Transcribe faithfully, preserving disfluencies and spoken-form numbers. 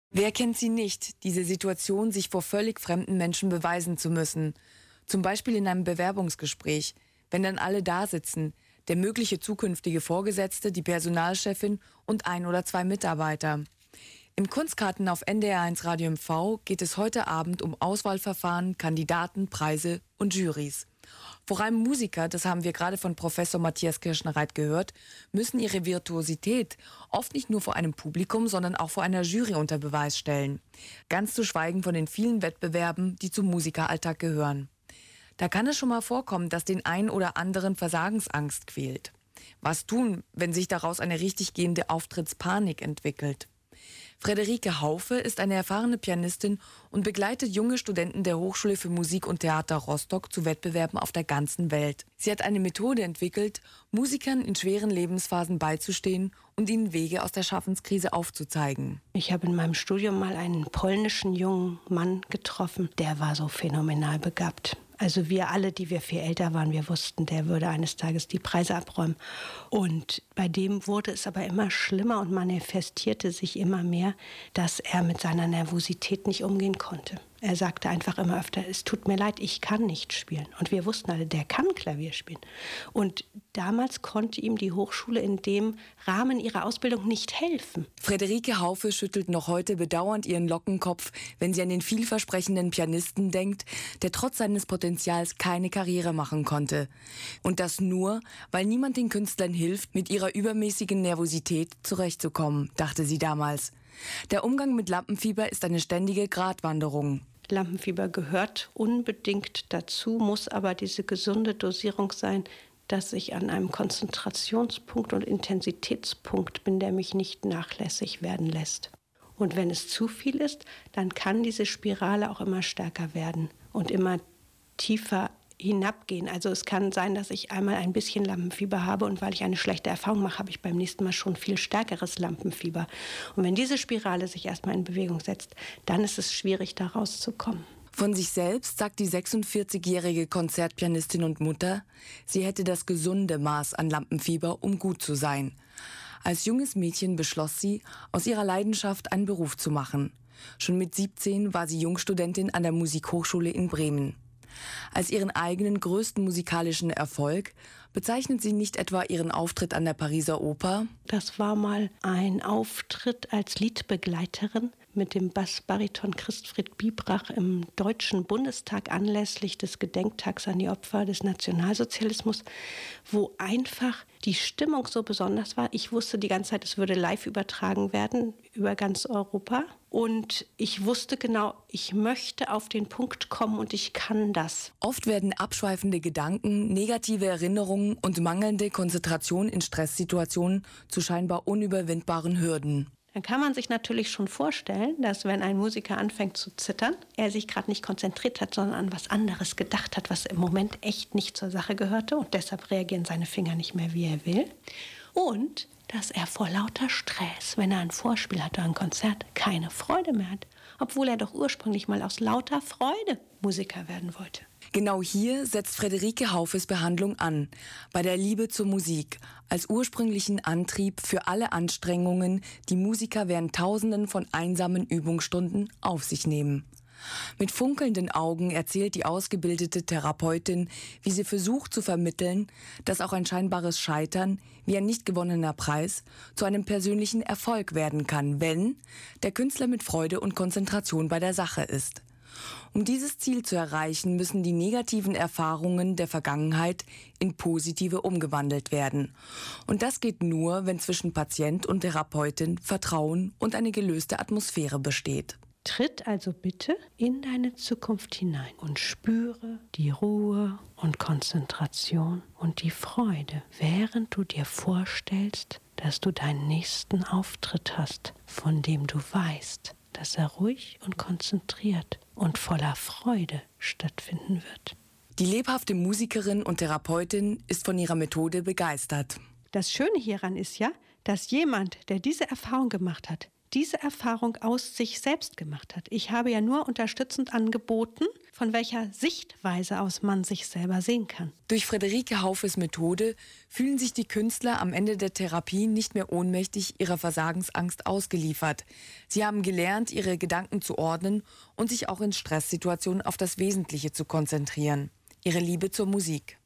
Wer kennt sie nicht, diese Situation, sich vor völlig fremden Menschen beweisen zu müssen? Zum Beispiel in einem Bewerbungsgespräch, wenn dann alle da sitzen, der mögliche zukünftige Vorgesetzte, die Personalchefin und ein oder zwei Mitarbeiter. Im Kunstkarten auf N D R eins Radio M V geht es heute Abend um Auswahlverfahren, Kandidaten, Preise und Jurys. Vor allem Musiker, das haben wir gerade von Professor Matthias Kirschner-Reit gehört, müssen ihre Virtuosität oft nicht nur vor einem Publikum, sondern auch vor einer Jury unter Beweis stellen. Ganz zu schweigen von den vielen Wettbewerben, die zum Musikeralltag gehören. Da kann es schon mal vorkommen, dass den einen oder anderen Versagensangst quält. Was tun, wenn sich daraus eine richtig gehende Auftrittspanik entwickelt? Friederike Haufe ist eine erfahrene Pianistin und begleitet junge Studenten der Hochschule für Musik und Theater Rostock zu Wettbewerben auf der ganzen Welt. Sie hat eine Methode entwickelt, Musikern in schweren Lebensphasen beizustehen und ihnen Wege aus der Schaffenskrise aufzuzeigen. Ich habe in meinem Studium mal einen polnischen jungen Mann getroffen, der war so phänomenal begabt. Also wir alle, die wir viel älter waren, wir wussten, der würde eines Tages die Preise abräumen. Und bei dem wurde es aber immer schlimmer und manifestierte sich immer mehr, dass er mit seiner Nervosität nicht umgehen konnte. Er sagte einfach immer öfter, es tut mir leid, ich kann nicht spielen. Und wir wussten alle, der kann Klavier spielen. Und damals konnte ihm die Hochschule in dem Rahmen ihrer Ausbildung nicht helfen. Friederike Haufe schüttelt noch heute bedauernd ihren Lockenkopf, wenn sie an den vielversprechenden Pianisten denkt, der trotz seines Potenzials keine Karriere machen konnte. Und das nur, weil niemand den Künstlern hilft, mit ihrer übermäßigen Nervosität zurechtzukommen, dachte sie damals. Der Umgang mit Lampenfieber ist eine ständige Gratwanderung. Lampenfieber gehört unbedingt dazu, muss aber diese gesunde Dosierung sein, dass ich an einem Konzentrationspunkt und Intensitätspunkt bin, der mich nicht nachlässig werden lässt. Und wenn es zu viel ist, dann kann diese Spirale auch immer stärker werden und immer tiefer hinabgehen. Also es kann sein, dass ich einmal ein bisschen Lampenfieber habe und weil ich eine schlechte Erfahrung mache, habe ich beim nächsten Mal schon viel stärkeres Lampenfieber. Und wenn diese Spirale sich erstmal in Bewegung setzt, dann ist es schwierig, da rauszukommen. Von sich selbst sagt die sechsundvierzigjährige Konzertpianistin und Mutter, sie hätte das gesunde Maß an Lampenfieber, um gut zu sein. Als junges Mädchen beschloss sie, aus ihrer Leidenschaft einen Beruf zu machen. Schon mit siebzehn war sie Jungstudentin an der Musikhochschule in Bremen. Als ihren eigenen größten musikalischen Erfolg bezeichnet sie nicht etwa ihren Auftritt an der Pariser Oper. Das war mal ein Auftritt als Liedbegleiterin mit dem Bassbariton Christfried Biebrach im Deutschen Bundestag anlässlich des Gedenktags an die Opfer des Nationalsozialismus, wo einfach die Stimmung so besonders war. Ich wusste die ganze Zeit, es würde live übertragen werden über ganz Europa. Und ich wusste genau, ich möchte auf den Punkt kommen und ich kann das. Oft werden abschweifende Gedanken, negative Erinnerungen und mangelnde Konzentration in Stresssituationen zu scheinbar unüberwindbaren Hürden. Dann kann man sich natürlich schon vorstellen, dass wenn ein Musiker anfängt zu zittern, er sich gerade nicht konzentriert hat, sondern an was anderes gedacht hat, was im Moment echt nicht zur Sache gehörte und deshalb reagieren seine Finger nicht mehr, wie er will. Und dass er vor lauter Stress, wenn er ein Vorspiel hat oder ein Konzert, keine Freude mehr hat, obwohl er doch ursprünglich mal aus lauter Freude Musiker werden wollte. Genau hier setzt Friederike Haufes Behandlung an, bei der Liebe zur Musik, als ursprünglichen Antrieb für alle Anstrengungen, die Musiker während Tausenden von einsamen Übungsstunden auf sich nehmen. Mit funkelnden Augen erzählt die ausgebildete Therapeutin, wie sie versucht zu vermitteln, dass auch ein scheinbares Scheitern, wie ein nicht gewonnener Preis, zu einem persönlichen Erfolg werden kann, wenn der Künstler mit Freude und Konzentration bei der Sache ist. Um dieses Ziel zu erreichen, müssen die negativen Erfahrungen der Vergangenheit in positive umgewandelt werden. Und das geht nur, wenn zwischen Patient und Therapeutin Vertrauen und eine gelöste Atmosphäre besteht. Tritt also bitte in deine Zukunft hinein und spüre die Ruhe und Konzentration und die Freude, während du dir vorstellst, dass du deinen nächsten Auftritt hast, von dem du weißt, dass er ruhig und konzentriert und voller Freude stattfinden wird. Die lebhafte Musikerin und Therapeutin ist von ihrer Methode begeistert. Das Schöne hieran ist ja, dass jemand, der diese Erfahrung gemacht hat, diese Erfahrung aus sich selbst gemacht hat. Ich habe ja nur unterstützend angeboten, von welcher Sichtweise aus man sich selber sehen kann. Durch Friederike Haufes Methode fühlen sich die Künstler am Ende der Therapie nicht mehr ohnmächtig ihrer Versagensangst ausgeliefert. Sie haben gelernt, ihre Gedanken zu ordnen und sich auch in Stresssituationen auf das Wesentliche zu konzentrieren: ihre Liebe zur Musik.